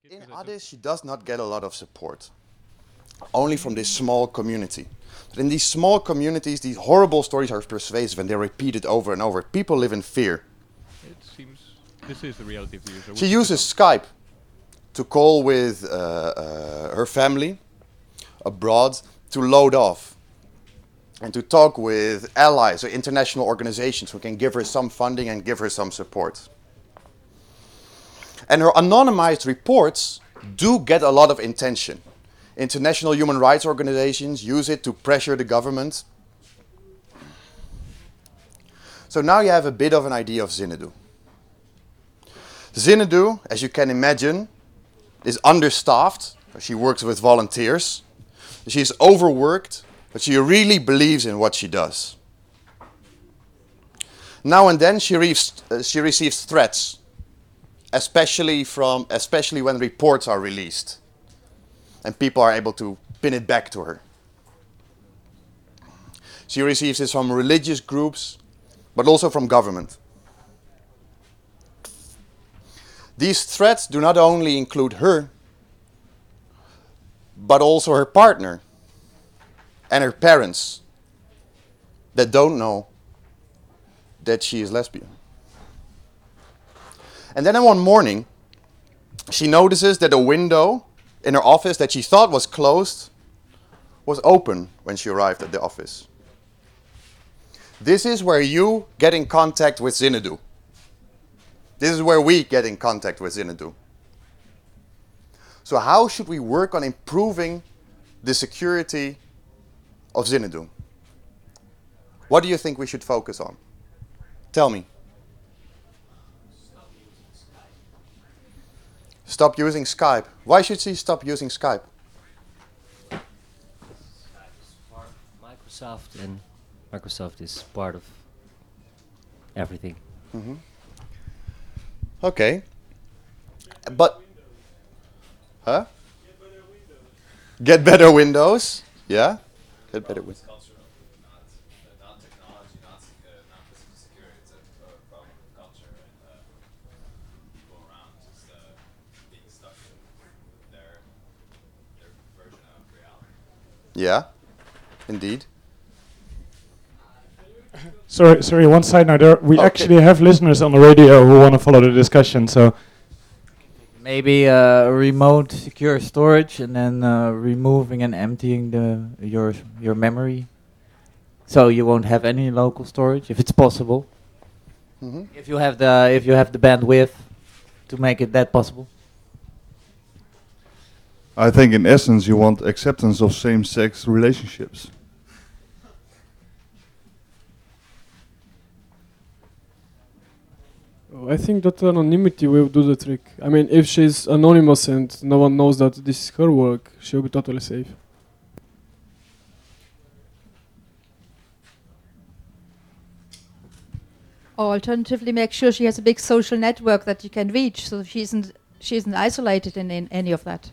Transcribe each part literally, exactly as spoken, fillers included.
In Addis, she does not get a lot of support, only from this small community. But in these small communities, these horrible stories are pervasive and they're repeated over and over. People live in fear. It seems this is the reality of the user. She uses Skype to call with uh, uh, her family abroad to load off and to talk with allies or international organizations who can give her some funding and give her some support. And her anonymized reports do get a lot of attention. International human rights organizations use it to pressure the government. So now you have a bit of an idea of Zinedou. Zinedou, as you can imagine, is understaffed. She works with volunteers. She's overworked, but she really believes in what she does. Now and then she, receives, uh, she receives threats, especially from, especially when reports are released, and people are able to pin it back to her. She receives this from religious groups, but also from government. These threats do not only include her, but also her partner and her parents that don't know that she is lesbian. And then one morning, she notices that a window in her office that she thought was closed was open when she arrived at the office. This is where you get in contact with Zinedou. This is where we get in contact with Zinedou. So how should we work on improving the security of Zinedou? What do you think we should focus on? Tell me. Stop using Skype. Why should she stop using Skype? Skype is part of Microsoft, and Microsoft is part of everything. Mm-hmm. Okay. But, huh? Get better Windows. Yeah? Get better Windows. Yeah, indeed. Sorry, sorry. One side note: there, we Okay. actually have listeners on the radio who want to follow the discussion. So Maybe uh, remote secure storage, and then uh, removing and emptying the your your memory, so you won't have any local storage if it's possible. Mm-hmm. If you have the if you have the bandwidth to make it that possible. I think in essence you want acceptance of same-sex relationships. Oh, I think that anonymity will do the trick. I mean, if she's anonymous and no one knows that this is her work, she'll be totally safe. Or alternatively, make sure she has a big social network that you can reach, so she isn't she isn't isolated in, in any of that.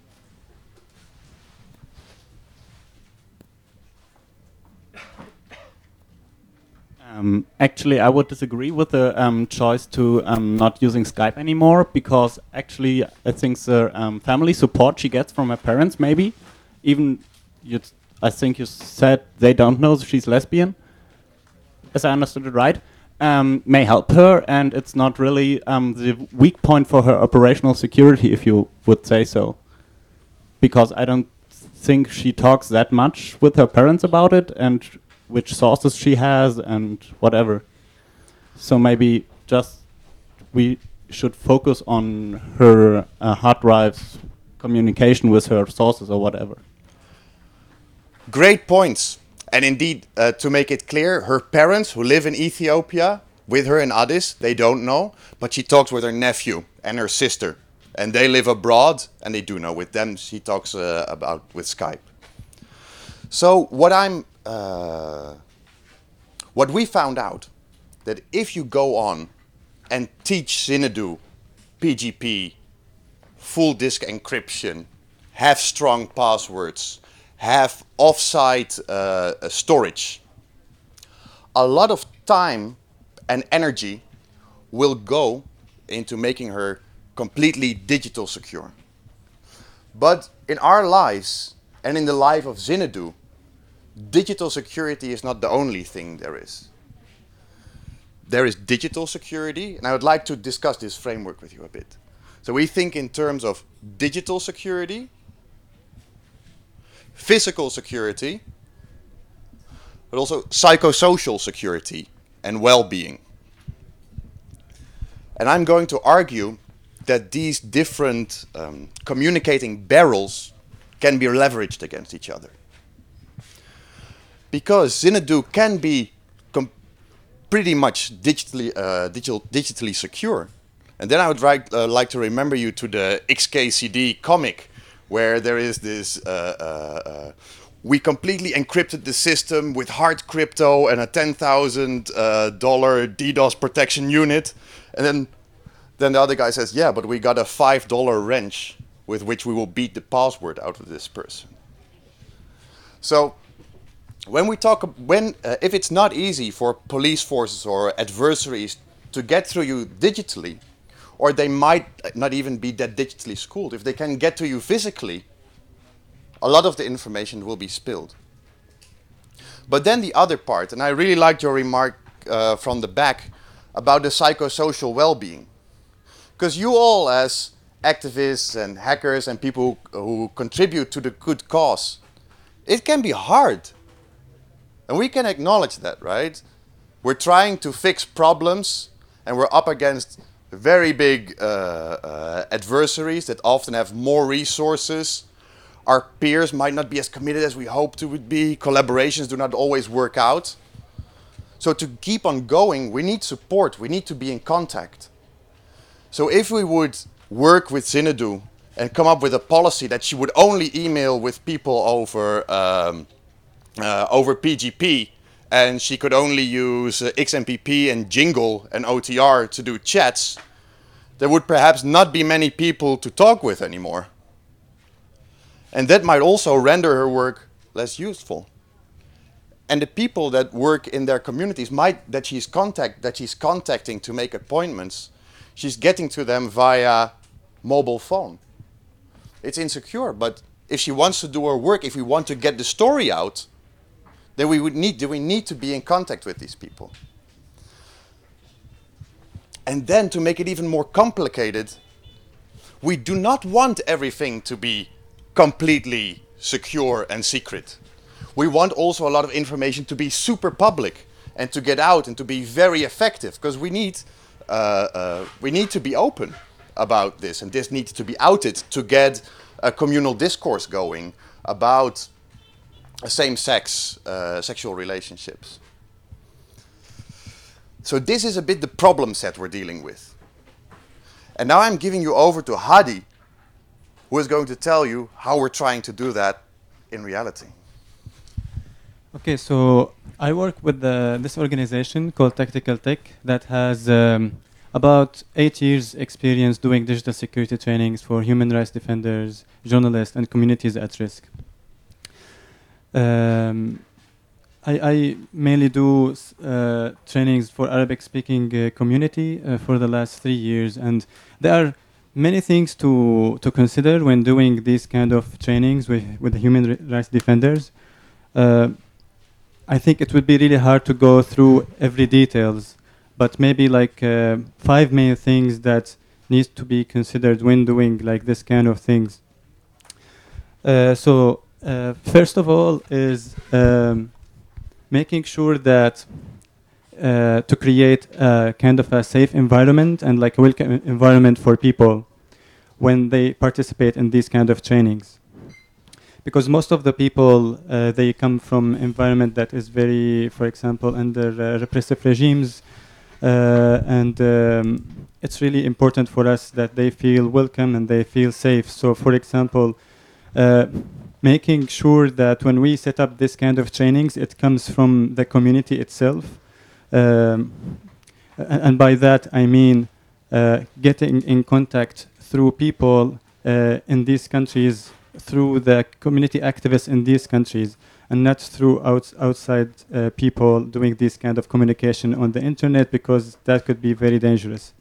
Um, actually, I would disagree with the um, choice to um, not using Skype anymore, because actually I think the um, family support she gets from her parents, maybe, even you I think you said they don't know she's lesbian, as I understood it right, um, may help her, and it's not really um, the weak point for her operational security, if you would say so, because I don't think she talks that much with her parents about it, and which sources she has and whatever. So maybe just we should focus on her uh, hard drive's communication with her sources or whatever. Great points. And indeed, uh, to make it clear, her parents who live in Ethiopia with her in Addis, they don't know, but she talks with her nephew and her sister. And they live abroad, and they do know. With them, she talks uh, about with Skype. So what I'm Uh, what we found out, that if you go on and teach Zinedou P G P, full disk encryption, have strong passwords, have offsite uh, storage, a lot of time and energy will go into making her completely digital secure. But in our lives, and in the life of Xinadu, digital security is not the only thing there is. There is digital security, and I would like to discuss this framework with you a bit. So we think in terms of digital security, physical security, but also psychosocial security and well-being. And I'm going to argue that these different um, communicating barrels can be leveraged against each other. Because Xinadu can be pretty much digitally, uh, digital, digitally secure. And then I would like, uh, like to remember you to the X K C D comic, where there is this, uh, uh, uh, we completely encrypted the system with hard crypto and a ten thousand dollar uh, DDoS protection unit. And then, then the other guy says, yeah, but we got a five dollar wrench with which we will beat the password out of this person. So, when we talk, when uh, if it's not easy for police forces or adversaries to get through you digitally, or they might not even be that digitally schooled, if they can get to you physically, a lot of the information will be spilled. But then the other part, and I really liked your remark uh, from the back about the psychosocial well-being, because you all as activists and hackers and people who, who contribute to the good cause, it can be hard. And we can acknowledge that, right? We're trying to fix problems, and we're up against very big uh, uh, adversaries that often have more resources. Our peers might not be as committed as we hoped to would be. Collaborations do not always work out. So to keep on going, we need support. We need to be in contact. So if we would work with Xinadu and come up with a policy that she would only email with people over um, Uh, over P G P, and she could only use uh, X M P P and Jingle and O T R to do chats, there would perhaps not be many people to talk with anymore. And that might also render her work less useful. And the people that work in their communities might, that she's contact, that she's contacting to make appointments, she's getting to them via mobile phone. It's insecure, but if she wants to do her work, if we want to get the story out, then we would need, we need to be in contact with these people. And then to make it even more complicated, we do not want everything to be completely secure and secret. We want also a lot of information to be super public and to get out and to be very effective, because we need, uh, uh, we need to be open about this, and this needs to be outed to get a communal discourse going about same-sex uh, sexual relationships. So this is a bit the problem set we're dealing with. And now I'm giving you over to Hadi, who is going to tell you how we're trying to do that in reality. Okay, so I work with the, this organization called Tactical Tech that has um, about eight years experience doing digital security trainings for human rights defenders, journalists, and communities at risk. Um, I, I mainly do uh, trainings for Arabic-speaking uh, community uh, for the last three years, and there are many things to to consider when doing these kind of trainings with with the human rights defenders. Uh, I think it would be really hard to go through every details, but maybe like uh, five main things that needs to be considered when doing like this kind of things. Uh, so. Uh, first of all is um, making sure that uh, to create a kind of a safe environment and like a welcome environment for people when they participate in these kind of trainings. Because most of the people, uh, they come from environment that is very, for example, under uh, repressive regimes, uh, and um, it's really important for us that they feel welcome and they feel safe. So for example, uh, making sure that when we set up this kind of trainings, it comes from the community itself. Um, and, and by that, I mean uh, getting in contact through people uh, in these countries, through the community activists in these countries, and not through outs outside uh, people doing this kind of communication on the internet, because that could be very dangerous.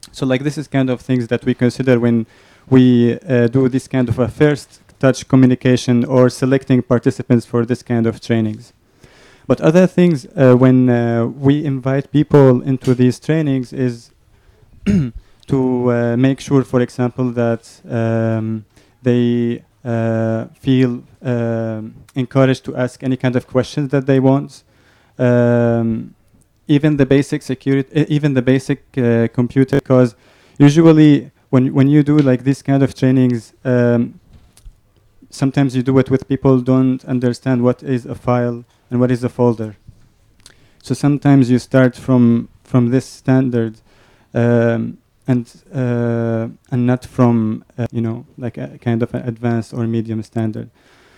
So like this is kind of things that we consider when we uh, do this kind of a first touch communication or selecting participants for this kind of trainings. But other things uh, when uh, we invite people into these trainings is to uh, make sure, for example, that um, they uh, feel um encouraged to ask any kind of questions that they want. Um, even the basic security, uh, even the basic uh, computer, because usually when when you do like this kind of trainings, um, sometimes you do it with people who don't understand what is a file and what is a folder. So sometimes you start from from this standard, um, and uh, and not from uh, you know like a kind of an advanced or medium standard.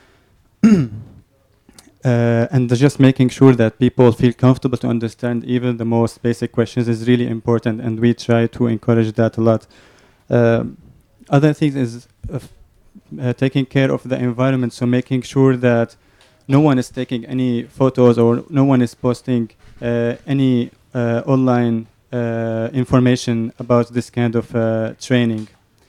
Uh, and just making sure that people feel comfortable to understand even the most basic questions is really important, and we try to encourage that a lot. Um, other things is uh, uh, taking care of the environment, so making sure that no one is taking any photos or no one is posting uh, any uh, online uh, information about this kind of uh, training.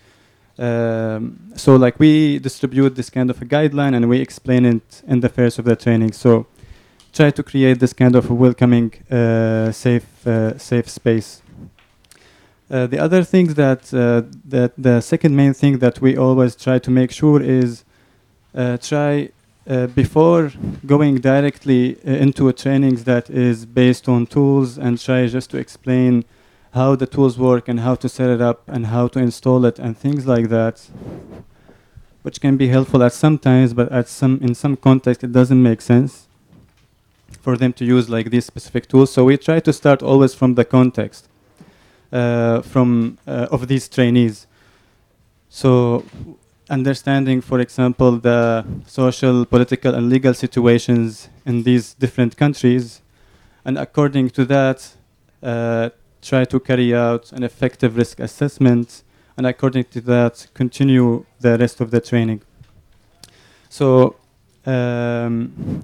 Um, so like we distribute this kind of a guideline and we explain it in the first of the training. So try to create this kind of a welcoming, uh, safe, uh, safe space. Uh, the other thing that, uh, that the second main thing that we always try to make sure is uh, try uh, before going directly uh, into a trainings that is based on tools, and try just to explain how the tools work and how to set it up and how to install it and things like that, which can be helpful at some times, but at some in some context it doesn't make sense for them to use like these specific tools. So we try to start always from the context uh, from uh, of these trainees. So understanding, for example, the social, political, and legal situations in these different countries, and according to that, uh, try to carry out an effective risk assessment, and according to that, continue the rest of the training. So, um,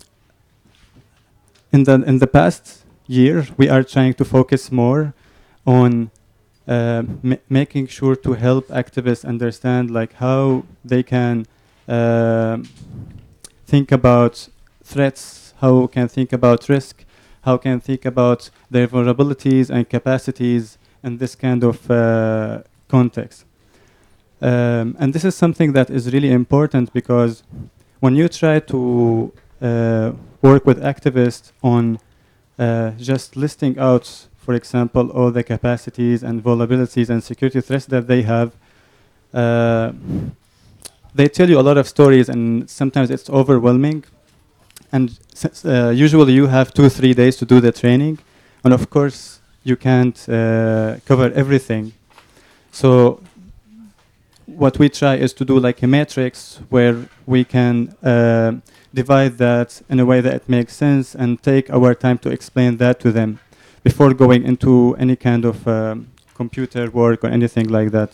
in the in the past year, we are trying to focus more on uh, ma making sure to help activists understand like how they can uh, think about threats, how can think about risk, how can think about their vulnerabilities and capacities in this kind of uh, context. Um, and this is something that is really important, because when you try to uh, work with activists on uh, just listing out, for example, all the capacities and vulnerabilities and security threats that they have, uh, they tell you a lot of stories, and sometimes it's overwhelming. And uh, usually you have two, three days to do the training. And of course, you can't uh, cover everything. So what we try is to do like a matrix where we can uh, divide that in a way that it makes sense and take our time to explain that to them before going into any kind of um, computer work or anything like that.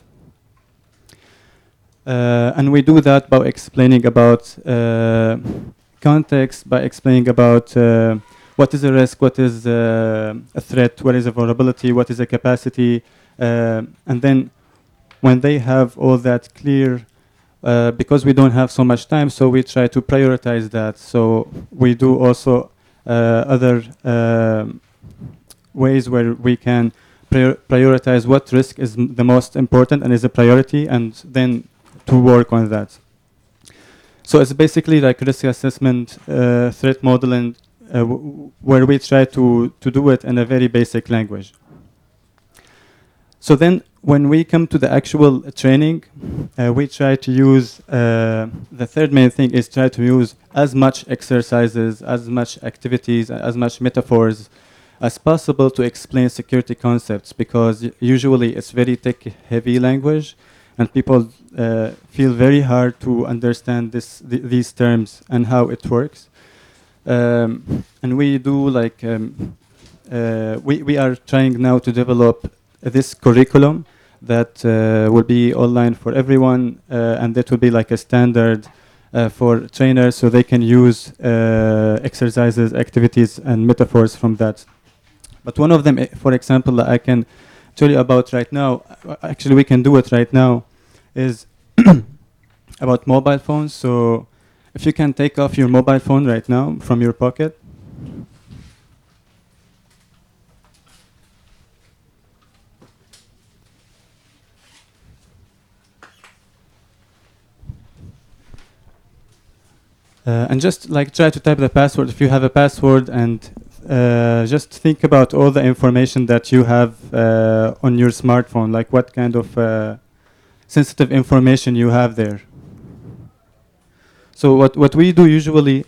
Uh, and we do that by explaining about uh, context, by explaining about uh, what is a risk, what is uh, a threat, what is a vulnerability, what is a capacity, uh, and then when they have all that clear, uh, because we don't have so much time, so we try to prioritize that. So we do also uh, other uh, ways where we can prior prioritize what risk is m the most important and is a priority, and then to work on that. So it's basically like risk assessment, uh, threat modeling, uh, w where we try to, to do it in a very basic language. So then when we come to the actual training, uh, we try to use, uh, the third main thing is try to use as much exercises, as much activities, as much metaphors as possible to explain security concepts, because usually it's very tech-heavy language, and people uh, feel very hard to understand this, th these terms and how it works. Um, and we do like, um, uh, we, we are trying now to develop uh, this curriculum that uh, will be online for everyone, uh, and that will be like a standard uh, for trainers, so they can use uh, exercises, activities, and metaphors from that. But one of them, for example, that I can tell you about right now, uh, actually we can do it right now, is about mobile phones. So if you can take off your mobile phone right now from your pocket. Uh, and just like try to type the password if you have a password, and uh, just think about all the information that you have uh, on your smartphone, like what kind of uh, sensitive information you have there. So what, what we do usually,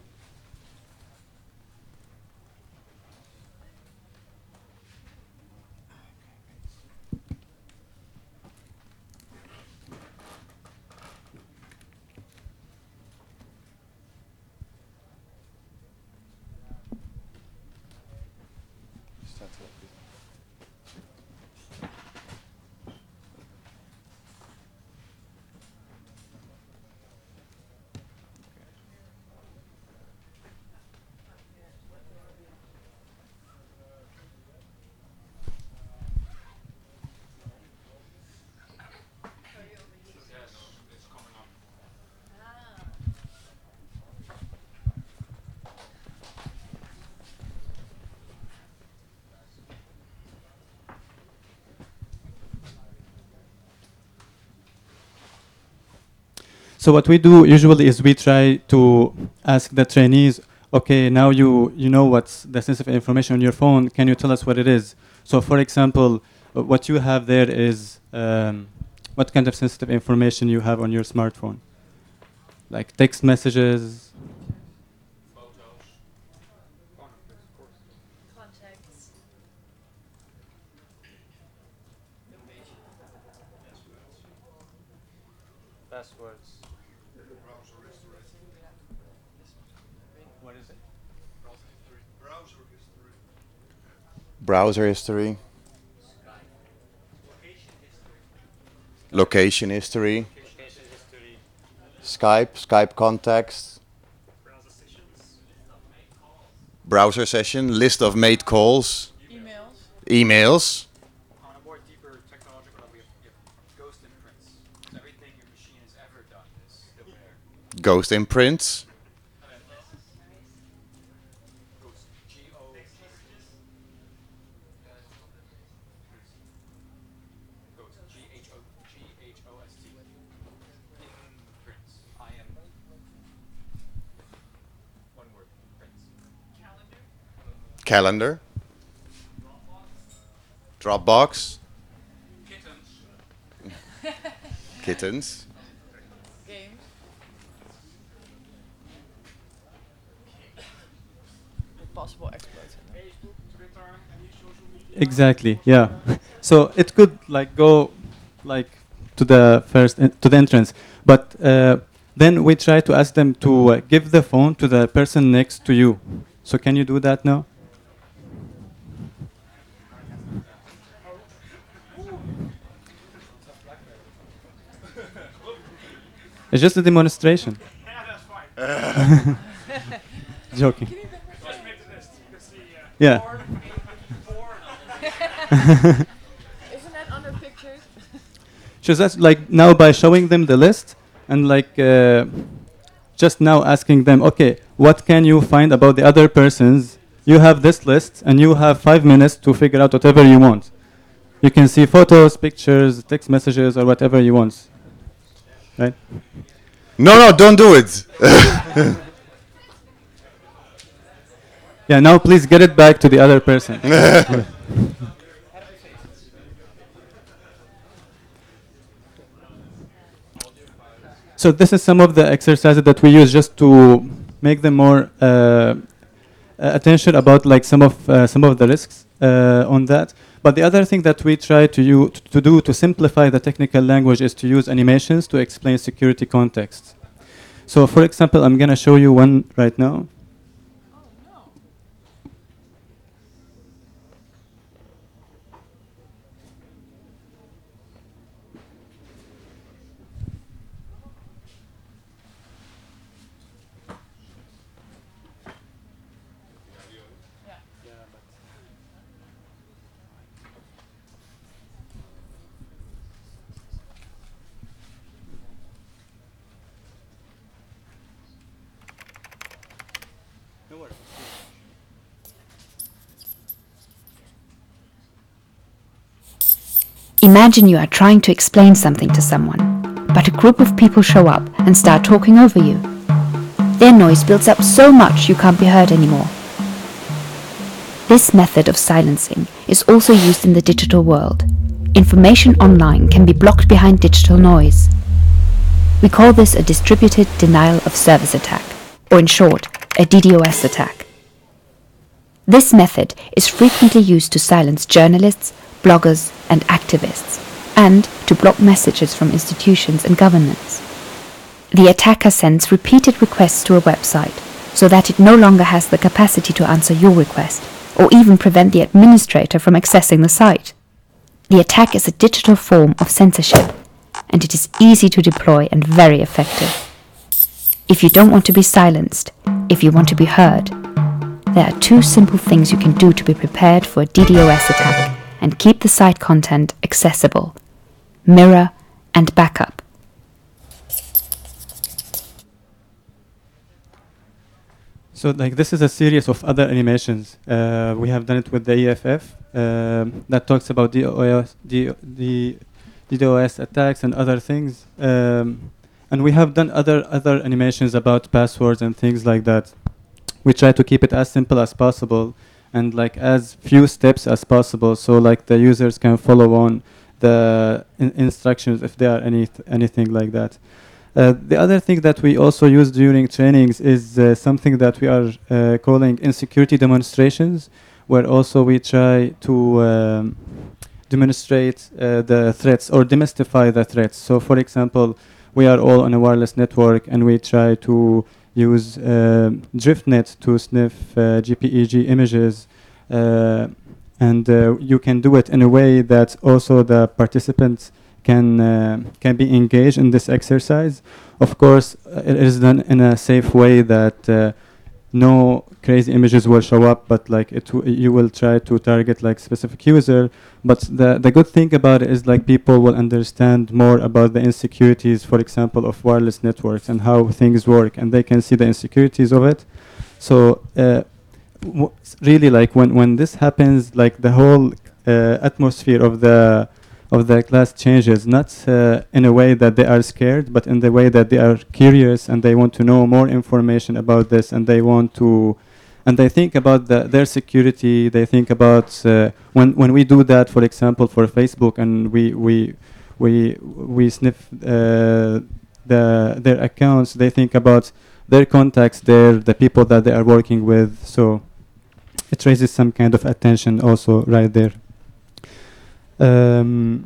so what we do usually is we try to ask the trainees, okay, now you, you know what's the sensitive information on your phone, can you tell us what it is? So for example, uh, what you have there is, um, what kind of sensitive information you have on your smartphone? Like text messages? Passwords. What is it? Browser history. Location history. Skype, Skype contacts. Browser session, list of made calls. Emails. Emails. On a more deeper technological level, we have, we have ghost imprints. So everything your machine has ever done is still there. Ghost imprints. Calendar. Dropbox. Kittens. Kittens. Games. Possible exploits. Facebook, Twitter, any social media. Exactly, yeah. So it could like go like to the first, en- to the entrance, but uh, then we try to ask them to uh, give the phone to the person next to you. So can you do that now? It's just a demonstration. Yeah, that's fine. Joking. Let's make the list. You can see, uh, Yeah. porn, porn. Isn't that under pictures? So that's like now by showing them the list and like uh, just now asking them, okay, what can you find about the other persons? You have this list and you have five minutes to figure out whatever you want. You can see photos, pictures, text messages, or whatever you want. Right? No, no, don't do it. Yeah, now please get it back to the other person. So this is some of the exercises that we use just to make them more uh, uh, attention about like some of uh, some of the risks uh, on that. But the other thing that we try to, u- to do to simplify the technical language is to use animations to explain security context. So for example, I'm going to show you one right now. Imagine you are trying to explain something to someone, but a group of people show up and start talking over you. Their noise builds up so much you can't be heard anymore. This method of silencing is also used in the digital world. Information online can be blocked behind digital noise. We call this a distributed denial of service attack, or in short, a D DoS attack. This method is frequently used to silence journalists, bloggers and activists, and to block messages from institutions and governments. The attacker sends repeated requests to a website so that it no longer has the capacity to answer your request, or even prevent the administrator from accessing the site. The attack is a digital form of censorship, and it is easy to deploy and very effective. If you don't want to be silenced, if you want to be heard, there are two simple things you can do to be prepared for a D DoS attack and keep the site content accessible: mirror and backup. So like this is a series of other animations. Uh, we have done it with the E F F um, that talks about DOS, D, D, DDoS attacks and other things. Um, and we have done other other animations about passwords and things like that. We try to keep it as simple as possible and like as few steps as possible, so like the users can follow on the in instructions if there are any anything like that. Uh, the other thing that we also use during trainings is uh, something that we are uh, calling insecurity demonstrations, where also we try to um, demonstrate uh, the threats or demystify the threats. So for example, we are all on a wireless network and we try to use uh, DriftNet to sniff uh, G P E G images, uh, and uh, you can do it in a way that also the participants can uh, can be engaged in this exercise. Of course, uh, it is done in a safe way that uh, no crazy images will show up, but like it w you will try to target like specific user. But the the good thing about it is like people will understand more about the insecurities, for example, of wireless networks and how things work, and they can see the insecurities of it. So uh, w really, like when when this happens, like the whole uh, atmosphere of the of the class changes, not uh, in a way that they are scared, but in the way that they are curious and they want to know more information about this, and they want to, and they think about the, their security. They think about uh, when when we do that, for example, for Facebook, and we we we we sniff uh, the their accounts. They think about their contacts there, the people that they are working with. So it raises some kind of attention also right there. Um,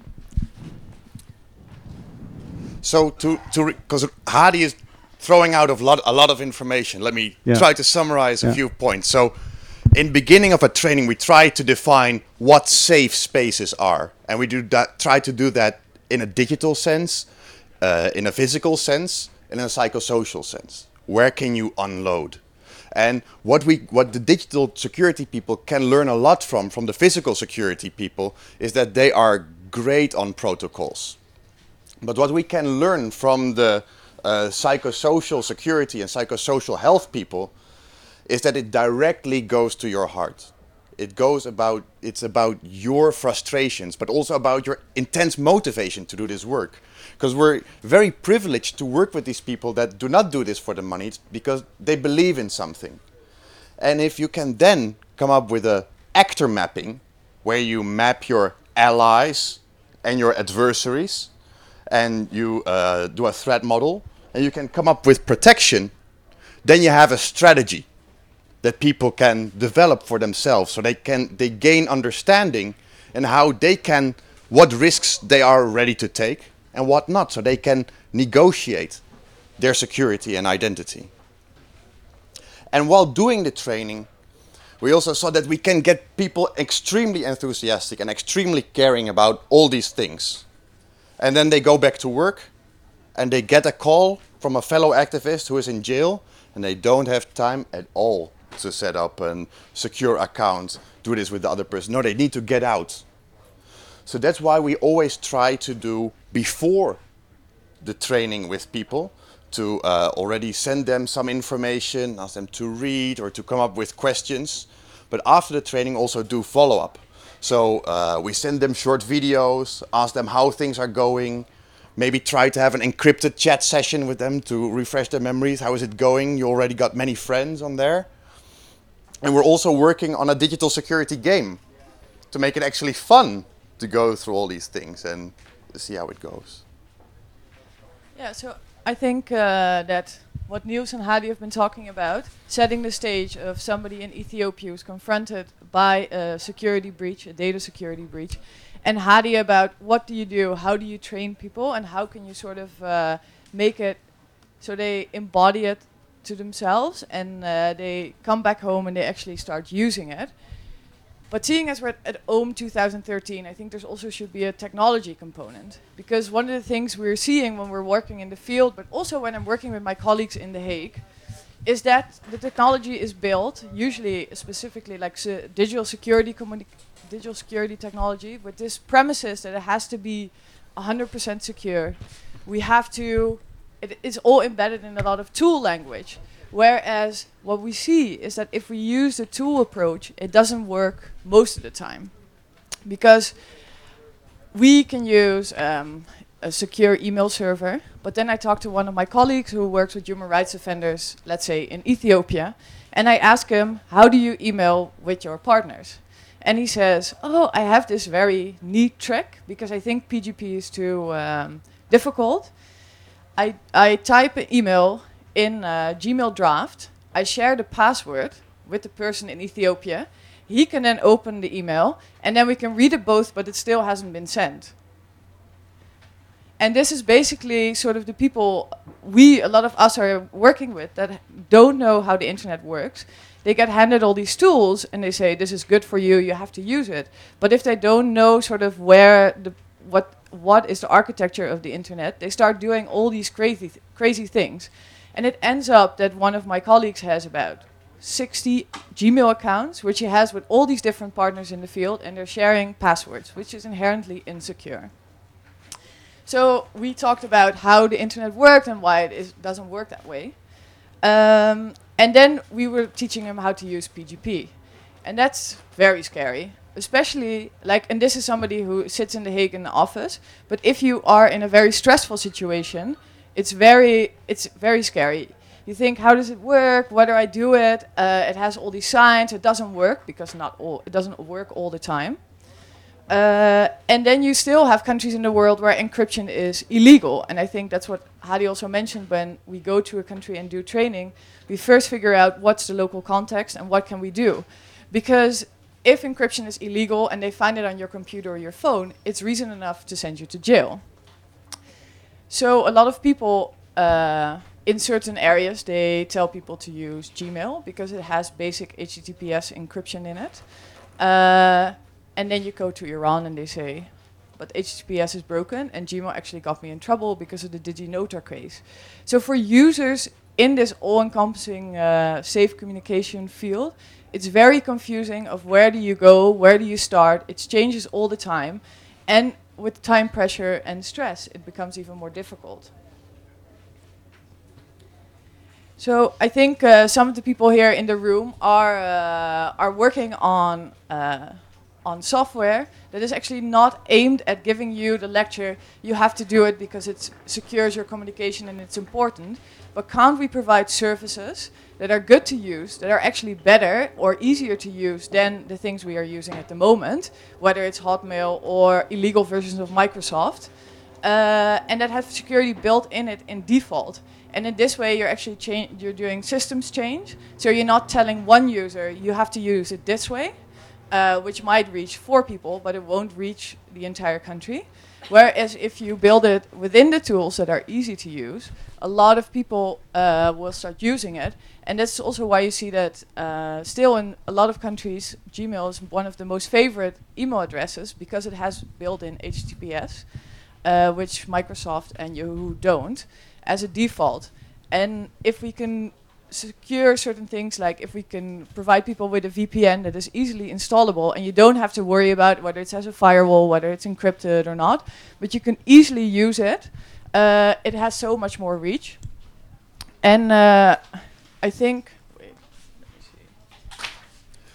so to to because Hadi is throwing out of lot, a lot of information. Let me yeah. try to summarize yeah. a few points. So, in beginning of a training, we try to define what safe spaces are, and we do that. Try to do that in a digital sense, uh, in a physical sense, and in a psychosocial sense. Where can you unload? And what we, what the digital security people can learn a lot from, from the physical security people, is that they are great on protocols. But what we can learn from the uh, psychosocial security and psychosocial health people is that it directly goes to your heart. It goes about, it's about your frustrations, but also about your intense motivation to do this work. Because we're very privileged to work with these people that do not do this for the money, it's because they believe in something. And if you can then come up with a actor mapping, where you map your allies and your adversaries, and you uh, do a threat model, and you can come up with protection, then you have a strategy that people can develop for themselves, so they can they gain understanding and how they can, what risks they are ready to take and what not, so they can negotiate their security and identity. And while doing the training, we also saw that we can get people extremely enthusiastic and extremely caring about all these things. And then they go back to work and they get a call from a fellow activist who is in jail, and they don't have time at all to set up a secure account, do this with the other person. No, they need to get out. So that's why we always try to do before the training with people, to uh, already send them some information, ask them to read or to come up with questions. But after the training also do follow-up. So uh, we send them short videos, ask them how things are going, maybe try to have an encrypted chat session with them to refresh their memories. How is it going? You already got many friends on there. And we're also working on a digital security game to make it actually fun to go through all these things and see how it goes. Yeah, so I think uh, that what Niels and Hadi have been talking about, setting the stage of somebody in Ethiopia who's confronted by a security breach, a data security breach, and Hadi about what do you do, how do you train people, and how can you sort of uh, make it so they embody it to themselves and uh, they come back home and they actually start using it. But seeing as we're at, at O M twenty thirteen, I think there's also should be a technology component. Because one of the things we're seeing when we're working in the field, but also when I'm working with my colleagues in The Hague, is that the technology is built, usually specifically like se digital security digital security technology, with this premises that it has to be one hundred percent secure. We have to, it is all embedded in a lot of tool language. Whereas what we see is that if we use the tool approach, it doesn't work most of the time. Because we can use um, a secure email server, but then I talked to one of my colleagues who works with human rights offenders, let's say in Ethiopia, and I ask him, how do you email with your partners? And he says, oh, I have this very neat trick, because I think P G P is too um, difficult. I, I type an email in uh, Gmail draft, I share the password with the person in Ethiopia. He can then open the email, and then we can read it both, but it still hasn't been sent. And this is basically sort of the people we, a lot of us are working with that don't know how the internet works. They get handed all these tools and they say, this is good for you, you have to use it. But if they don't know sort of where the, what, what is the architecture of the internet, they start doing all these crazy, th crazy things. And it ends up that one of my colleagues has about sixty Gmail accounts, which he has with all these different partners in the field, and they're sharing passwords, which is inherently insecure. So we talked about how the internet worked and why it is, doesn't work that way. Um, and then we were teaching him how to use P G P. And that's very scary, especially like, and this is somebody who sits in The Hague in the office, but if you are in a very stressful situation, It's very, it's very scary. You think, how does it work? Whether I do it, uh, it has all these signs. It doesn't work because not all. It doesn't work all the time. Uh, and then you still have countries in the world where encryption is illegal. And I think that's what Hadi also mentioned when we go to a country and do training. We first figure out what's the local context and what can we do, because if encryption is illegal and they find it on your computer or your phone, it's reason enough to send you to jail. So a lot of people uh, in certain areas, they tell people to use Gmail because it has basic H T T P S encryption in it. Uh, and then you go to Iran and they say, but H T T P S is broken and Gmail actually got me in trouble because of the DigiNotar case. So for users in this all-encompassing uh, safe communication field, it's very confusing of where do you go, where do you start. It changes all the time. And with time pressure and stress, it becomes even more difficult. So I think uh, some of the people here in the room are uh, are working on uh, on software that is actually not aimed at giving you the lecture. You have to do it because it secures your communication and it's important. But can't we provide services that are good to use, that are actually better or easier to use than the things we are using at the moment, whether it's Hotmail or illegal versions of Microsoft, uh, and that have security built in it in default. And in this way, you're actually cha- you're doing systems change. So you're not telling one user you have to use it this way, uh, which might reach four people, but it won't reach the entire country. Whereas if you build it within the tools that are easy to use, a lot of people uh, will start using it. And that's also why you see that uh, still in a lot of countries, Gmail is one of the most favorite email addresses because it has built-in H T T P S, uh, which Microsoft and Yahoo don't, as a default. And if we can secure certain things, like if we can provide people with a V P N that is easily installable and you don't have to worry about whether it has a firewall, whether it's encrypted or not, but you can easily use it, uh, it has so much more reach. And uh, I think, wait, let me see.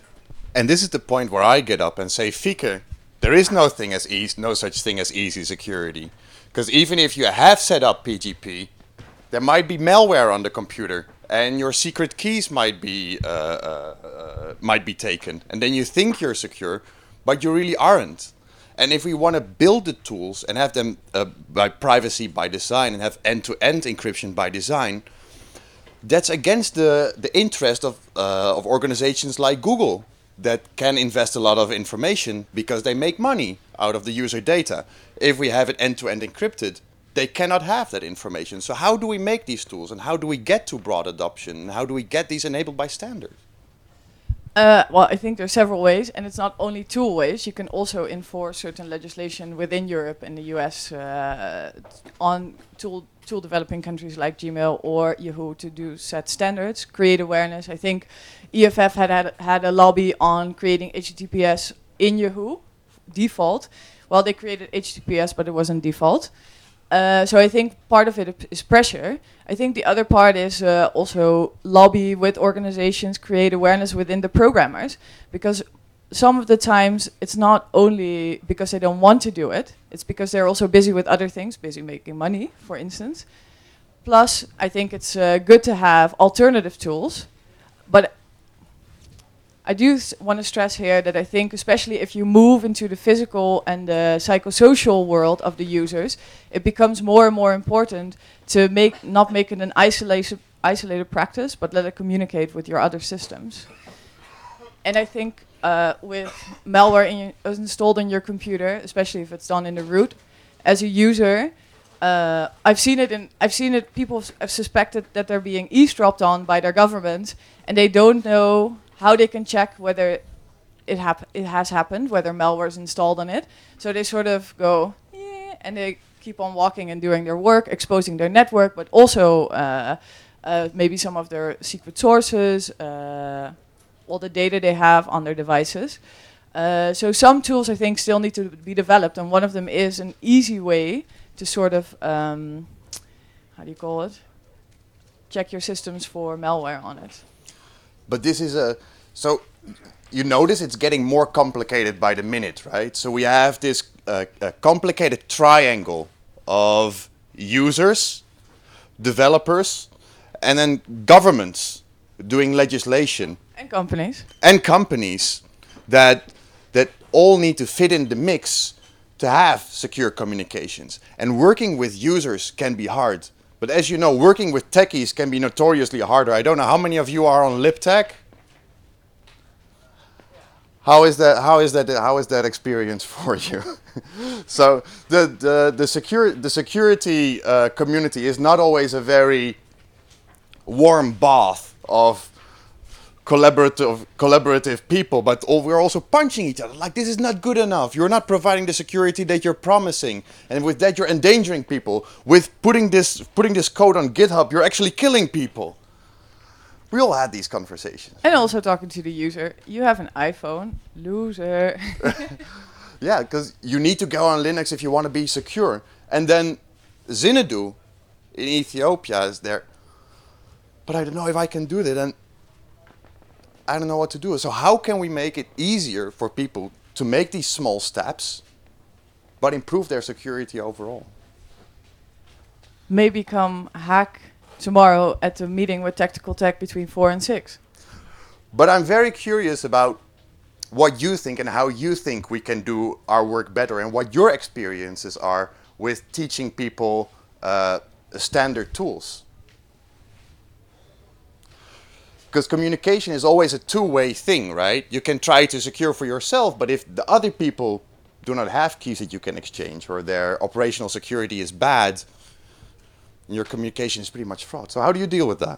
And this is the point where I get up and say, Fieke, there is no thing as easy, no such thing as easy security. Because even if you have set up P G P, there might be malware on the computer, and your secret keys might be uh, uh, uh, might be taken, and then you think you're secure, but you really aren't. And if we want to build the tools and have them uh, by privacy by design and have end-to-end encryption by design, that's against the the interest of uh, of organizations like Google that can invest a lot of information because they make money out of the user data. If we have it end-to-end encrypted, they cannot have that information. So how do we make these tools, and how do we get to broad adoption, and how do we get these enabled by standards? Uh, well, I think there are several ways, and it's not only tool ways. You can also enforce certain legislation within Europe and the U S uh, on tool tool developing countries like Gmail or Yahoo to do set standards, create awareness. I think E F F had had, had a lobby on creating H T T P S in Yahoo default. Well, they created H T T P S, but it wasn't default. Uh, so I think part of it is pressure. I think the other part is uh, also lobby with organizations, create awareness within the programmers, because some of the times it's not only because they don't want to do it, it's because they're also busy with other things, busy making money, for instance. Plus, I think it's uh, good to have alternative tools, but I do want to stress here that I think, especially if you move into the physical and the psychosocial world of the users, it becomes more and more important to make not make it an isolated isolated practice, but let it communicate with your other systems. And I think uh, with malware in your, installed on your computer, especially if it's done in the root, as a user, uh, I've seen it in I've seen it. People have suspected that they're being eavesdropped on by their government, and they don't know how they can check whether it hap- it has happened, whether malware is installed on it. So they sort of go, yeah, and they keep on walking and doing their work, exposing their network, but also uh, uh, maybe some of their secret sources, uh, all the data they have on their devices. Uh, so some tools, I think, still need to be developed, and one of them is an easy way to sort of, um, how do you call it? Check your systems for malware on it. But this is a, so you notice it's getting more complicated by the minute, right? So we have this uh, a complicated triangle of users, developers, and then governments doing legislation. And companies. And companies that that all need to fit in the mix to have secure communications. And working with users can be hard. But as you know, working with techies can be notoriously harder. I don't know how many of you are on LibTech. How is that? How is that? How is that experience for you? So the the the secure the security uh, community is not always a very warm bath of collaborative collaborative people, but all, we're also punching each other. Like, this is not good enough. You're not providing the security that you're promising, and with that you're endangering people. With putting this putting this code on GitHub, you're actually killing people. We all had these conversations. And also talking to the user. You have an iPhone, loser. Yeah, because you need to go on Linux if you want to be secure. And then Zinedu in Ethiopia is there. But I don't know if I can do that, and I don't know what to do. So how can we make it easier for people to make these small steps, but improve their security overall? Maybe come hack tomorrow at the meeting with Tactical Tech between four and six. But I'm very curious about what you think and how you think we can do our work better, and what your experiences are with teaching people uh, standard tools. Because communication is always a two-way thing, right? You can try to secure for yourself, but if the other people do not have keys that you can exchange, or their operational security is bad, your communication is pretty much fraud. So how do you deal with that?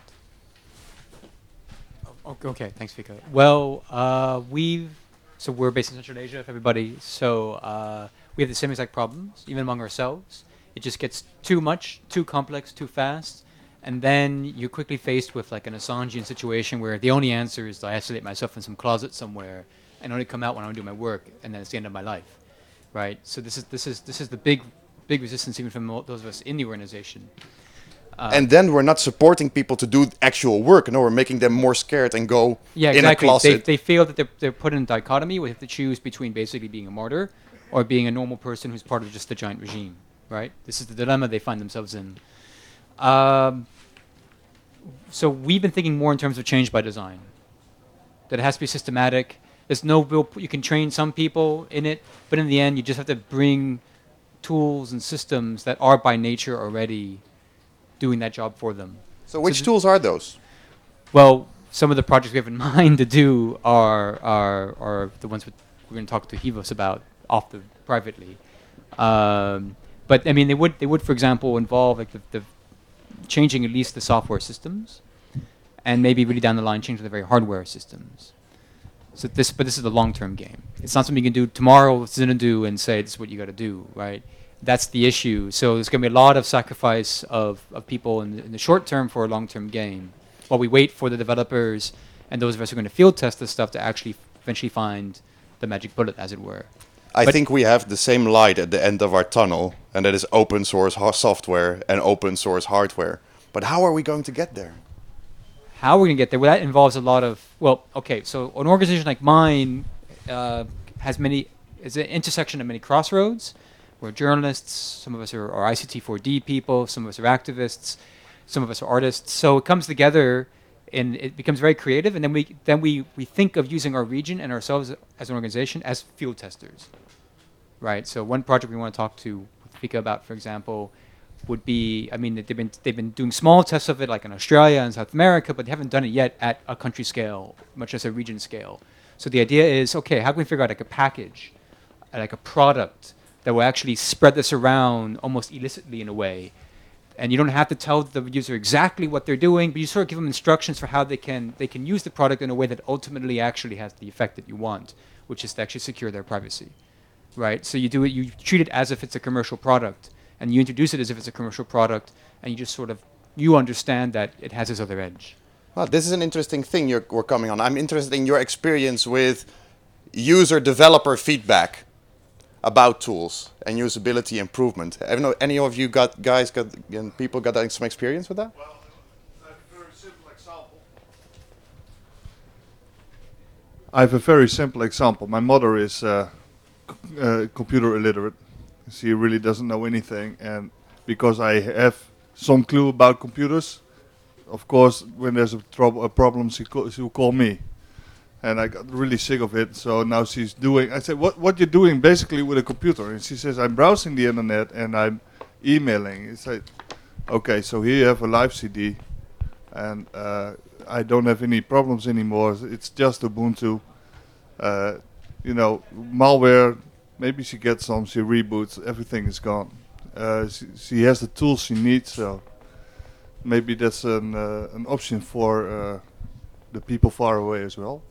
Okay, okay, thanks, Fieke. Well, uh, we've so we're based in Central Asia, for everybody. So uh, we have the same exact problems, even among ourselves. It just gets too much, too complex, too fast, and then you're quickly faced with like an Assangean situation where the only answer is to isolate myself in some closet somewhere and only come out when I want to do my work, and then it's the end of my life, right? So this is this is this is the big big resistance even from those of us in the organization. Uh, and then we're not supporting people to do actual work. No, we're making them more scared and go Yeah, in a exactly. closet. They, they feel that they're, they're put in a dichotomy where they have to choose between basically being a martyr or being a normal person who's part of just the giant regime, right? This is the dilemma they find themselves in. Um, so we've been thinking more in terms of change by design, that it has to be systematic. There's no real, you can train some people in it, but in the end, you just have to bring tools and systems that are by nature already doing that job for them. So which so tools are those? Well, some of the projects we have in mind to do are are, are the ones we're going to talk to Hivos about off the privately. Um, but I mean, they would they would, for example, involve like the, the changing at least the software systems, and maybe really down the line changing the very hardware systems. So this, but this is the long-term game. It's not something you can do tomorrow with Xanadu and say this is what you got to do, right? That's the issue. So there's going to be a lot of sacrifice of, of people in the, in the short term for a long-term gain, while we wait for the developers and those of us who are going to field test this stuff to actually eventually find the magic bullet, as it were. I But think we have the same light at the end of our tunnel, and that is open source ho- software and open source hardware. But how are we going to get there? How we're going to get there? Well, that involves a lot of, well, okay, so an organization like mine uh, has many, is an intersection of many crossroads. We're journalists, some of us are, are I C T four D people, some of us are activists, some of us are artists. So it comes together and it becomes very creative, and then we then we, we think of using our region and ourselves as an organization as field testers. Right? So one project we want to talk to Fika about, for example, would be, I mean, they've been they've been doing small tests of it, like in Australia and South America, but they haven't done it yet at a country scale, much less a region scale. So the idea is, okay, how can we figure out like a package, uh, like a product that will actually spread this around almost illicitly in a way, and you don't have to tell the user exactly what they're doing, but you sort of give them instructions for how they can they can use the product in a way that ultimately actually has the effect that you want, which is to actually secure their privacy, right? So you do it, you treat it as if it's a commercial product, and you introduce it as if it's a commercial product, and you just sort of, you understand that it has this other edge. Well, this is an interesting thing you're, we're coming on. I'm interested in your experience with user-developer feedback about tools and usability improvement. I don't know, any of you got guys, got and people got uh, some experience with that? Well, I have a very simple example. I have a very simple example. My mother is uh, c- uh, computer illiterate. She really doesn't know anything, and because I have some clue about computers, of course, when there's a, trouble, a problem, she, co- she will call me. And I got really sick of it, so now she's doing... I said, what what you doing basically with a computer? And she says, I'm browsing the internet and I'm emailing. It's like, okay, so here you have a live C D, and uh, I don't have any problems anymore. It's just Ubuntu. Uh, you know, malware, maybe she gets some, she reboots, everything is gone. Uh, she, she has the tools she needs, so maybe that's an, uh, an option for uh, the people far away as well.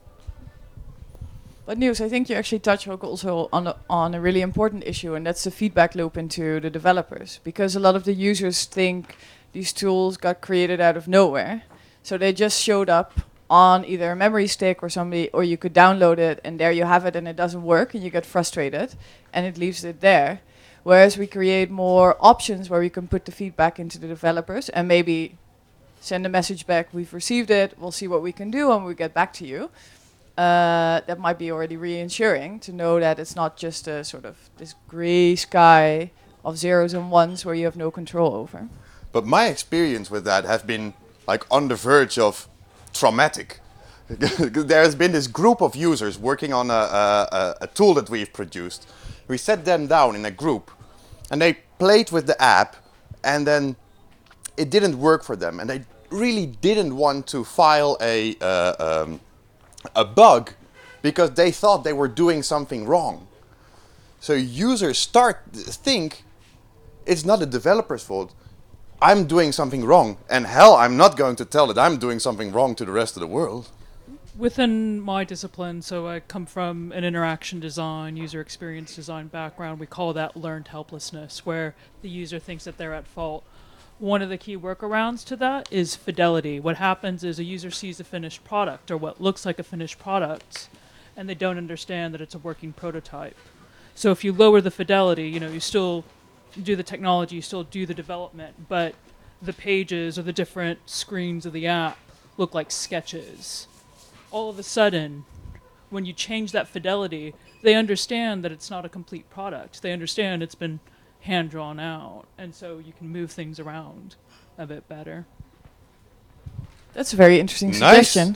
But Niels, I think you actually touch also on a, on a really important issue, and that's the feedback loop into the developers. Because a lot of the users think these tools got created out of nowhere, so they just showed up on either a memory stick or somebody, or you could download it, and there you have it, and it doesn't work, and you get frustrated, and it leaves it there. Whereas we create more options where we can put the feedback into the developers, and maybe send a message back, we've received it, we'll see what we can do, and we'll get back to you. Uh, that might be already reassuring to know that it's not just a sort of this gray sky of zeros and ones where you have no control over. But my experience with that has been like on the verge of traumatic. There has been this group of users working on a, a, a tool that we've produced. We set them down in a group and they played with the app, and then it didn't work for them, and they really didn't want to file a uh, um, a bug because they thought they were doing something wrong. So users start think it's not the developer's fault. I'm doing something wrong, and hell, I'm not going to tell that I'm doing something wrong to the rest of the world. Within my discipline, so I come from an interaction design, user experience design background, we call that learned helplessness, where the user thinks that they're at fault. One of the key workarounds to that is fidelity. What happens is a user sees a finished product or what looks like a finished product, and they don't understand that it's a working prototype. So if you lower the fidelity, you know, you still do the technology, you still do the development, but the pages or the different screens of the app look like sketches. All of a sudden, when you change that fidelity, they understand that it's not a complete product. They understand it's been hand drawn out, and so you can move things around a bit better. That's a very interesting Nice. suggestion.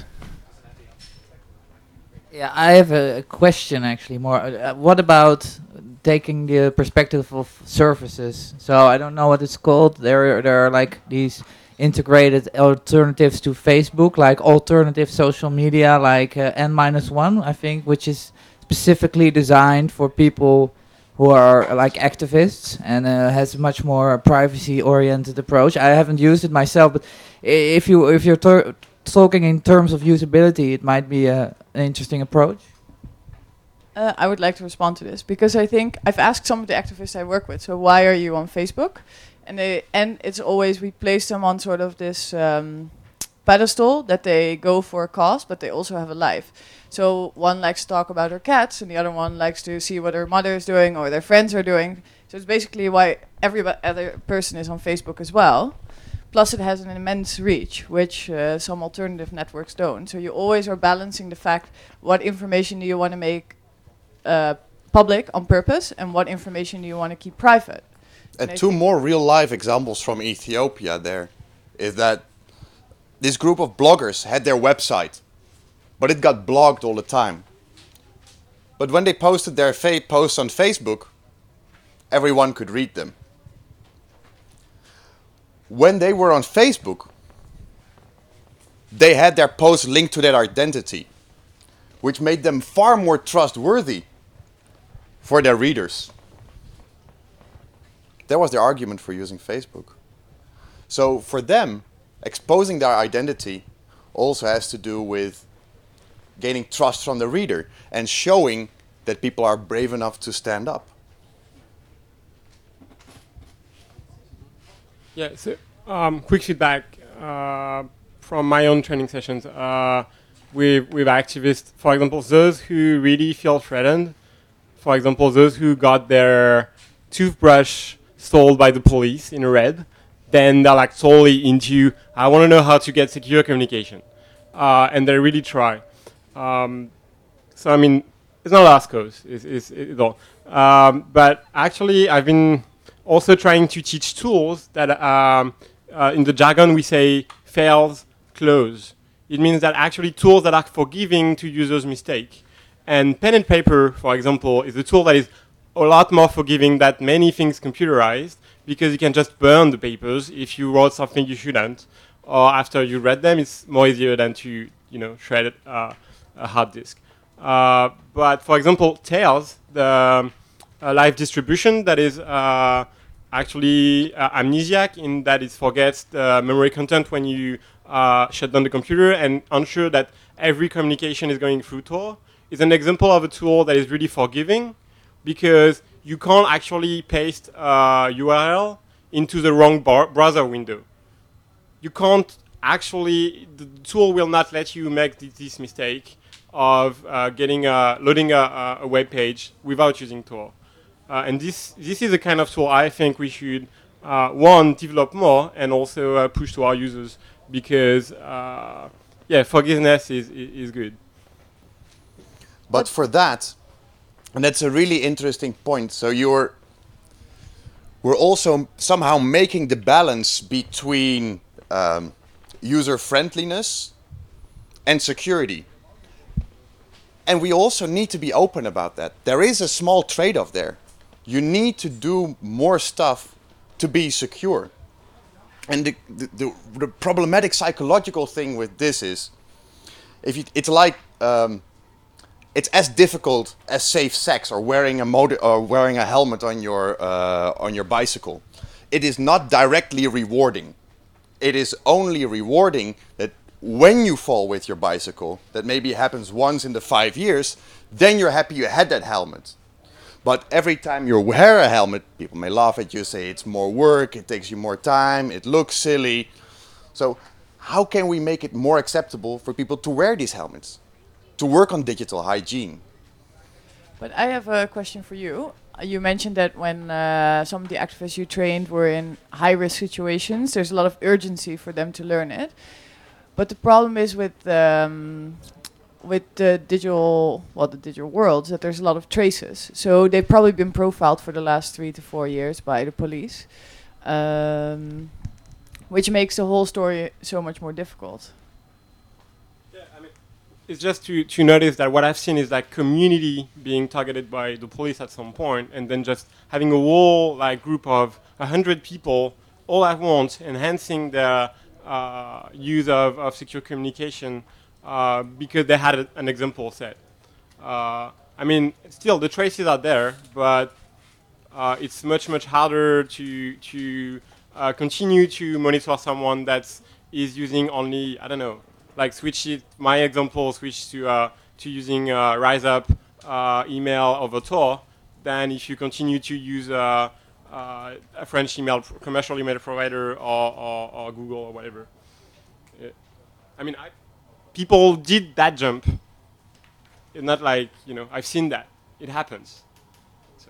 Yeah, I have a, a question actually. More, uh, what about taking the perspective of services? So I don't know what it's called. There, there are like these integrated alternatives to Facebook, like alternative social media, like uh, N minus one, I think, which is specifically designed for people who are like activists and uh, has a much more privacy-oriented approach. I haven't used it myself, but i- if you if you're ter- talking in terms of usability, it might be a, an interesting approach. Uh, I would like to respond to this because I think I've asked some of the activists I work with, so why are you on Facebook? And they and it's always we place them on sort of this um, pedestal that they go for a cause, but they also have a life. So one likes to talk about her cats, and the other one likes to see what her mother is doing or their friends are doing. So it's basically why every other person is on Facebook as well. Plus, it has an immense reach, which uh, some alternative networks don't. So you always are balancing the fact what information do you want to make uh, public on purpose, and what information do you want to keep private. And I two think- more real-life examples from Ethiopia there is that this group of bloggers had their website, but it got blocked all the time. But when they posted their fa- posts on Facebook, everyone could read them. When they were on Facebook, they had their posts linked to their identity, which made them far more trustworthy for their readers. That was their argument for using Facebook. So for them, exposing their identity also has to do with gaining trust from the reader and showing that people are brave enough to stand up. Yeah, so um, quick feedback uh, from my own training sessions uh, with, with activists. For example, those who really feel threatened, for example, those who got their toothbrush sold by the police in red, then they're like totally into, I want to know how to get secure communication. Uh, and they really try. Um, so, I mean, it's not last cause, it's, it's, it's all. Um, but actually, I've been also trying to teach tools that um, uh, in the jargon we say fails close. It means that actually tools that are forgiving to users' mistake. And pen and paper, for example, is a tool that is a lot more forgiving than many things computerized, because you can just burn the papers if you wrote something you shouldn't, or after you read them, it's more easier than to, you know, shred uh, a hard disk. Uh, but for example, Tails, the um, uh, live distribution that is uh, actually uh, amnesiac in that it forgets the memory content when you uh, shut down the computer and ensure that every communication is going through Tor, is an example of a tool that is really forgiving, because you can't actually paste a U R L into the wrong bar- browser window. You can't actually, the tool will not let you make th- this mistake of uh, getting a, loading a, a web page without using Tor. Uh, and this this is the kind of tool I think we should, uh, one, develop more, and also uh, push to our users, because, uh, yeah, forgiveness is, is, is good. But for that, and that's a really interesting point, so you're, we're also somehow making the balance between um, user friendliness and security. And we also need to be open about that. There is a small trade-off there. You need to do more stuff to be secure. And the, the, the, the problematic psychological thing with this is, if you, it's like, um, it's as difficult as safe sex or wearing a motor, or wearing a helmet on your uh, on your bicycle. It is not directly rewarding. It is only rewarding that when you fall with your bicycle, that maybe happens once in the five years, then you're happy you had that helmet. But every time you wear a helmet, people may laugh at you, say it's more work, it takes you more time, it looks silly. So how can we make it more acceptable for people to wear these helmets? To work on digital hygiene? But I have a question for you. you mentioned that when uh, some of the activists you trained were in high-risk situations, there's a lot of urgency for them to learn it. But the problem is with um, with the digital, well, the digital world, that there's a lot of traces. So they've probably been profiled for the last three to four years by the police, um, which makes the whole story so much more difficult. It's just to, to notice that what I've seen is like community being targeted by the police at some point, and then just having a whole like group of a hundred people all at once enhancing their uh, use of, of secure communication uh, because they had a, an example set. Uh, I mean, still the traces are there, but uh, it's much much harder to to uh, continue to monitor someone that is using only, I don't know, like switch it, my example, switch to uh, to using uh, RiseUp uh, email over Tor, than if you continue to use uh, uh, a French email, pr- commercial email provider, or, or, or Google or whatever. Yeah. I mean, I, people did that jump. It's not like, you know, I've seen that. It happens. So.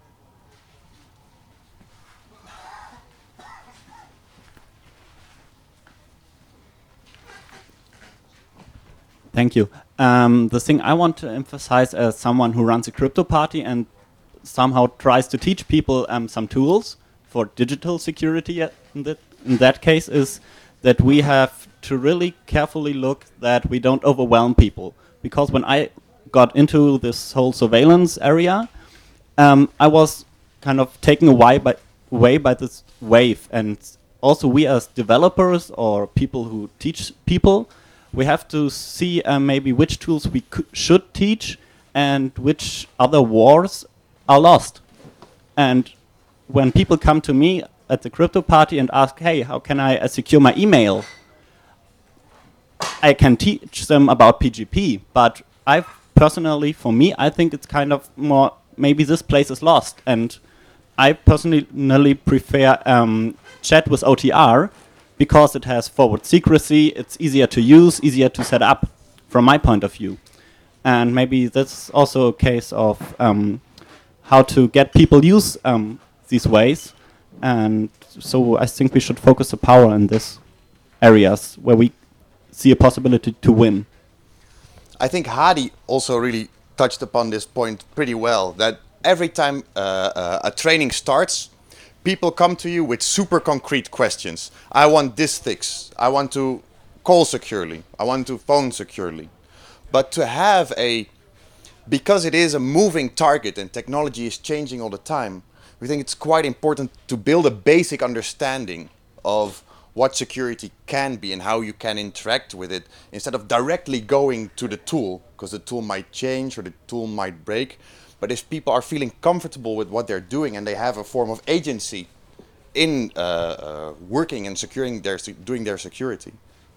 Thank you. Um, the thing I want to emphasize as someone who runs a crypto party and somehow tries to teach people um, some tools for digital security in that, in that case is that we have to really carefully look that we don't overwhelm people. Because when I got into this whole surveillance area, um, I was kind of taken away by, away by this wave. And also we as developers or people who teach people, we have to see uh, maybe which tools we c- should teach and which other wars are lost. And when people come to me at the crypto party and ask, hey, how can I uh, secure my email? I can teach them about P G P, but I personally, for me, I think it's kind of more, maybe this place is lost. And I personally prefer um, chat with O T R, because it has forward secrecy, it's easier to use, easier to set up, from my point of view. And maybe that's also a case of um, how to get people use um, these ways. And so I think we should focus the power in these areas where we see a possibility to win. I think Hadi also really touched upon this point pretty well, that every time uh, uh, a training starts, people come to you with super concrete questions. I want this fix. I want to call securely. I want to phone securely. But to have a, because it is a moving target and technology is changing all the time, we think it's quite important to build a basic understanding of what security can be and how you can interact with it, instead of directly going to the tool, because the tool might change or the tool might break. But if people are feeling comfortable with what they're doing and they have a form of agency in uh, uh, working and securing their se- doing their security.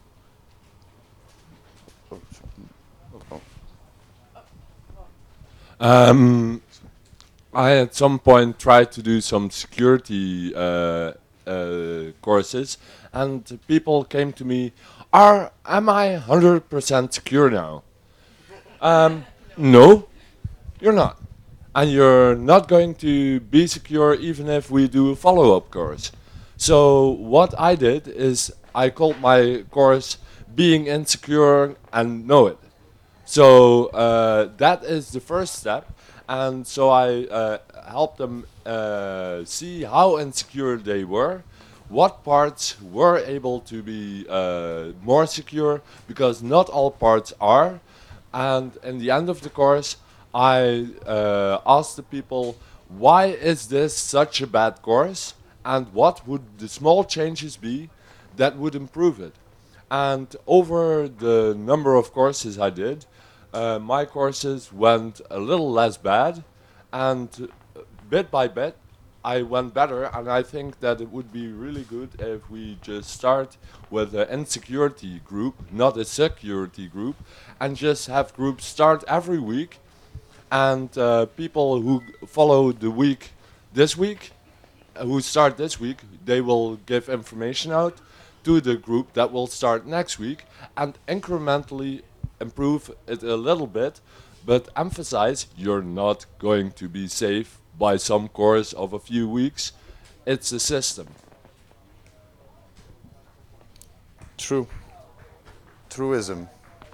Um, I at some point tried to do some security uh, uh, courses, and people came to me, "Are am I one hundred percent secure now?" Um, no, you're not. And you're not going to be secure even if we do a follow-up course. So what I did is I called my course Being Insecure and Know It. So uh, that is the first step. And so I uh, helped them uh, see how insecure they were, what parts were able to be uh, more secure, because not all parts are. And in the end of the course, I uh, asked the people, why is this such a bad course, and what would the small changes be that would improve it? And over the number of courses I did, uh, my courses went a little less bad, and bit by bit I went better. And I think that it would be really good if we just start with an insecurity group, not a security group, and just have groups start every week. And uh, people who follow the week this week, uh, who start this week, they will give information out to the group that will start next week and incrementally improve it a little bit, but emphasize you're not going to be safe by some course of a few weeks. It's a system. True. Truism.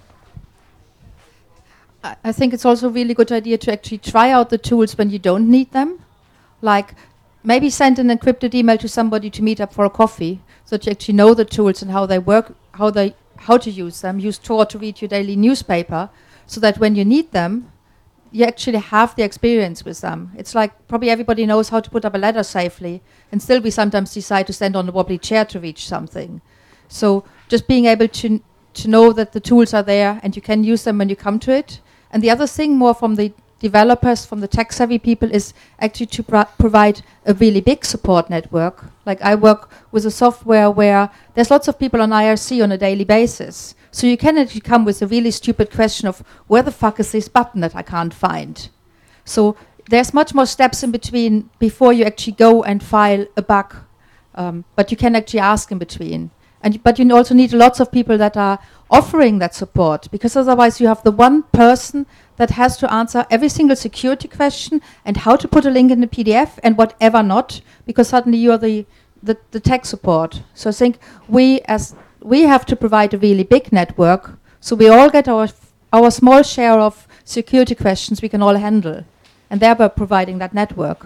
I I think it's also a really good idea to actually try out the tools when you don't need them. Like maybe send an encrypted email to somebody to meet up for a coffee, so that you actually know the tools and how they work, how they how to use them. Use Tor to read your daily newspaper, so that when you need them, you actually have the experience with them. It's like probably everybody knows how to put up a ladder safely, and still we sometimes decide to stand on a wobbly chair to reach something. So just being able to to know that the tools are there and you can use them when you come to it. And the other thing, more from the developers, from the tech-savvy people, is actually to pro- provide a really big support network. Like I work with a software where there's lots of people on I R C on a daily basis. So you can actually come with a really stupid question of where the fuck is this button that I can't find? So there's much more steps in between before you actually go and file a bug. Um, but you can actually ask in between. And but you also need lots of people that are offering that support, because otherwise you have the one person that has to answer every single security question and how to put a link in the P D F and whatever not, because suddenly you're the, the, the tech support. So I think we as we have to provide a really big network, so we all get our f- our small share of security questions we can all handle, and thereby providing that network.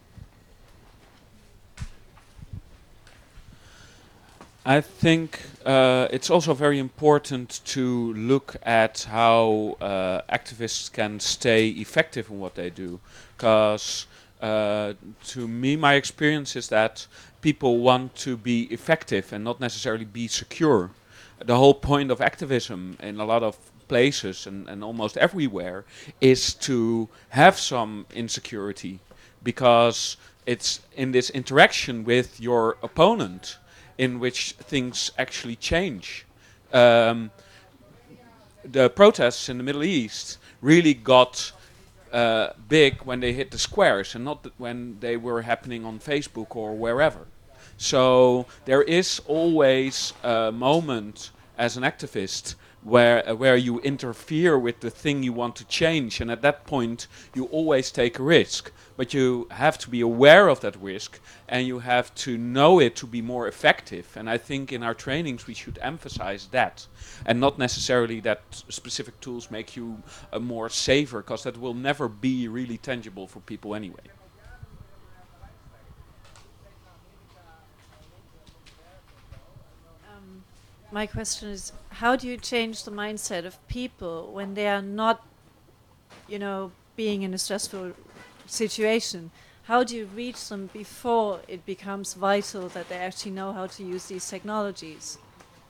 I think uh, it's also very important to look at how uh, activists can stay effective in what they do. Because uh, to me, my experience is that people want to be effective and not necessarily be secure. The whole point of activism in a lot of places and, and almost everywhere is to have some insecurity, because it's in this interaction with your opponent in which things actually change. Um, the protests in the Middle East really got uh, big when they hit the squares, and not th- when they were happening on Facebook or wherever. So there is always a moment as an activist where uh, where you interfere with the thing you want to change, and at that point you always take a risk. But you have to be aware of that risk, and you have to know it to be more effective. And I think in our trainings we should emphasize that, and not necessarily that specific tools make you uh, more safer, because that will never be really tangible for people anyway. Um, my question is, how do you change the mindset of people when they are not, you know, being in a stressful situation? How do you reach them before it becomes vital that they actually know how to use these technologies?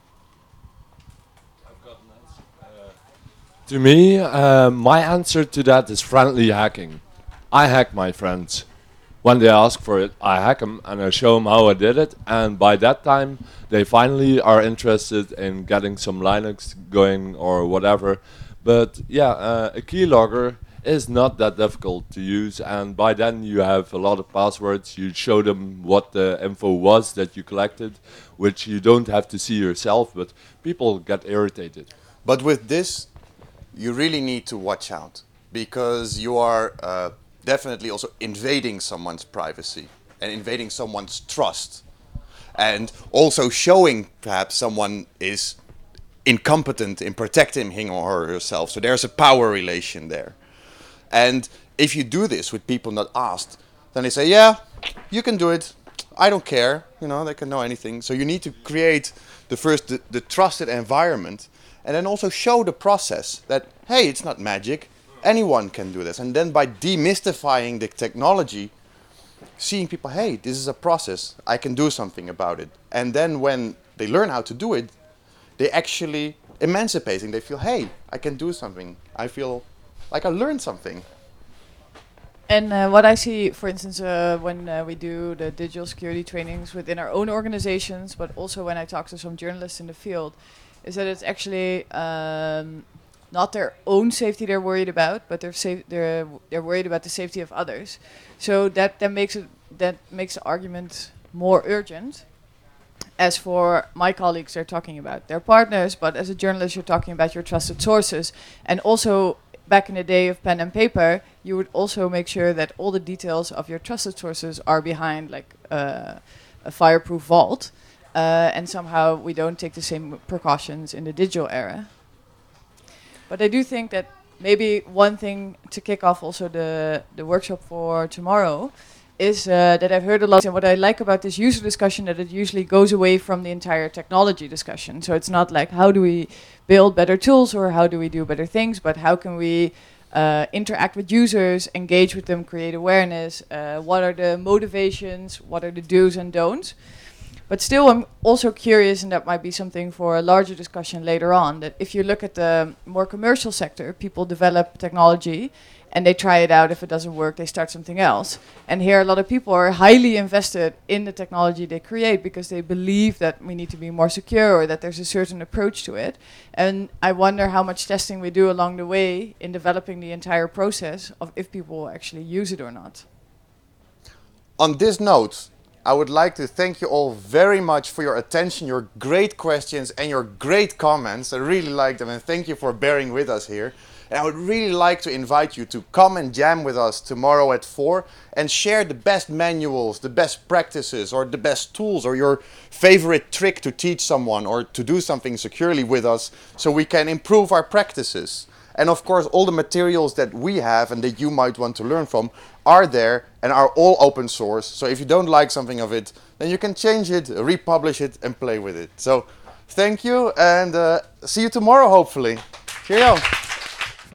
I've got an answer. Uh, to me, uh, my answer to that is friendly hacking. I hack my friends. When they ask for it, I hack them and I show them how I did it. And by that time, they finally are interested in getting some Linux going or whatever. But yeah, uh, a keylogger is not that difficult to use, and by then you have a lot of passwords. You show them what the info was that you collected, which you don't have to see yourself, but people get irritated. But with this, you really need to watch out, because you are uh, definitely also invading someone's privacy and invading someone's trust, and also showing perhaps someone is incompetent in protecting him or herself. So there's a power relation there. And if you do this with people not asked, then they say, yeah, you can do it. I don't care. You know, they can know anything. So you need to create the first, the, the trusted environment, and then also show the process that, hey, it's not magic. Anyone can do this. And then by demystifying the technology, seeing people, hey, this is a process. I can do something about it. And then when they learn how to do it, they actually emancipating. They feel, hey, I can do something. I feel like I learned something. And uh, what I see, for instance, uh, when uh, we do the digital security trainings within our own organizations, but also when I talk to some journalists in the field, is that it's actually um, not their own safety they're worried about, but they're safe. They're they're worried about the safety of others. So that that makes it that makes the argument more urgent. As for my colleagues, they're talking about their partners, but as a journalist, you're talking about your trusted sources, and also. Back in the day of pen and paper, you would also make sure that all the details of your trusted sources are behind like uh, a fireproof vault, uh, and somehow we don't take the same precautions in the digital era. But I do think that maybe one thing to kick off also the, the workshop for tomorrow is uh, that I've heard a lot, and what I like about this user discussion, that it usually goes away from the entire technology discussion. So it's not like how do we build better tools or how do we do better things, but how can we uh, interact with users, engage with them, create awareness, uh, what are the motivations, what are the do's and don'ts. But still, I'm also curious, and that might be something for a larger discussion later on, that if you look at the more commercial sector, people develop technology and they try it out. If it doesn't work, they start something else. And here a lot of people are highly invested in the technology they create because they believe that we need to be more secure or that there's a certain approach to it. And I wonder how much testing we do along the way in developing the entire process of if people will actually use it or not. On this note, I would like to thank you all very much for your attention, your great questions and your great comments. I really like them, and thank you for bearing with us here. And I would really like to invite you to come and jam with us tomorrow at four and share the best manuals, the best practices, or the best tools, or your favorite trick to teach someone or to do something securely with us so we can improve our practices. And of course, all the materials that we have and that you might want to learn from are there and are all open source. So if you don't like something of it, then you can change it, republish it, and play with it. So thank you, and uh, see you tomorrow, hopefully. Cheerio.